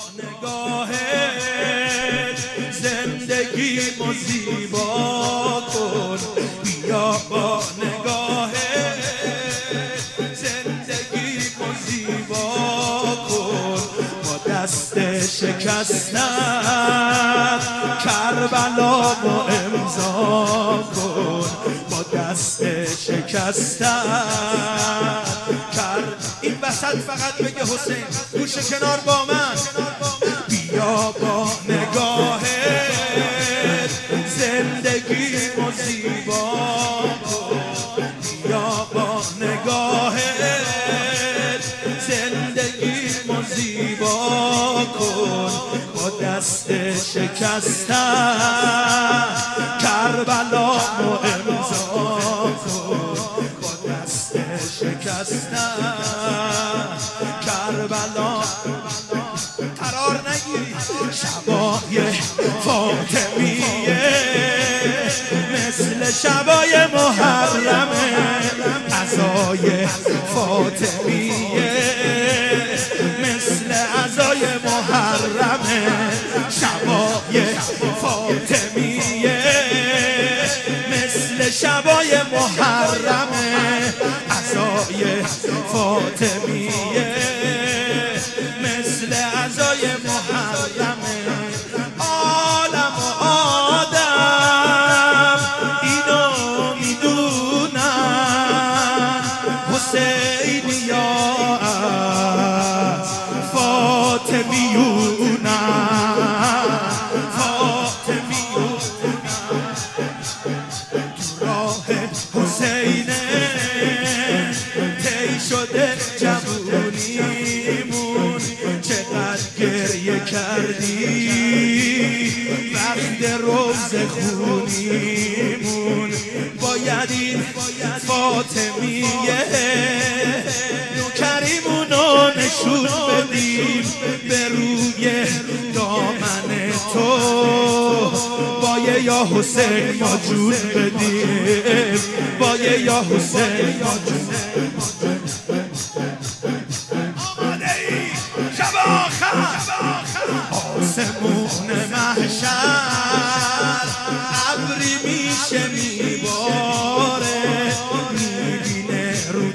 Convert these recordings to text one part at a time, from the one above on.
نگاهت زندگیمو زیبا کن، بیا با نگاهت زندگیمو زیبا کن. با دست شکستن کربلامو امضا کن، با دست شکستن این وسط فقط بگه حسین گوش کنار با من، بیا با نگاهت زندگیمو زیبا کن، بیا با نگاهت زندگیمو زیبا کن. با دست شکستن کربلامو امضا کن، با دست شکستن کربلا قرار نگیری. شبای فاطمیه مثل شبای محرمه، عزای فاطمیه مثل عزای محرمه، شبای فاطمیه مثل شبای محرمه، عزای فاطمیه مثل عزای محرمه. عالم و آدم اینو میدونن، حسینیا از فاطمیونن، فاطمیونن. تو راه حسینه طی شده جوونیمون، چقدر گریه کردی وقت روز خونیمون. باید این فاطمیه نوکریمونو نشون بدیم به روی دامن تو، بایه یا حسین ما جون بدیم، بایه یا حسین ما جون بدیم. آماده ای شب آخر آسمون محشر ابری میشه میباره، میبینه رو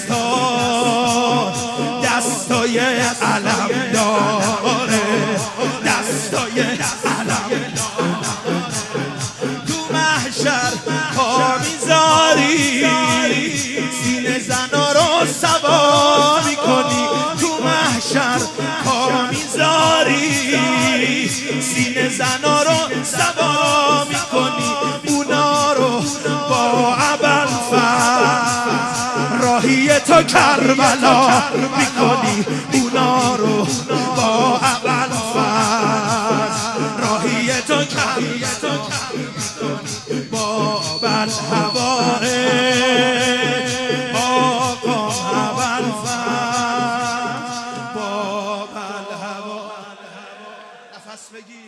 دستای علم داره، دستای علم داره. تو محشر پا میذاری سینه زنا رو سوا میکنی، تو محشر پا میذاری سینه زنا رو سوا میکنی، اونا رو با ابوالفضل راهی تو کربلا میکنی، اونا رو با ابوالفضل راهی تو کربلا باب الهواه آقا ابوالفضل، باب الهواه. نفس بگیر.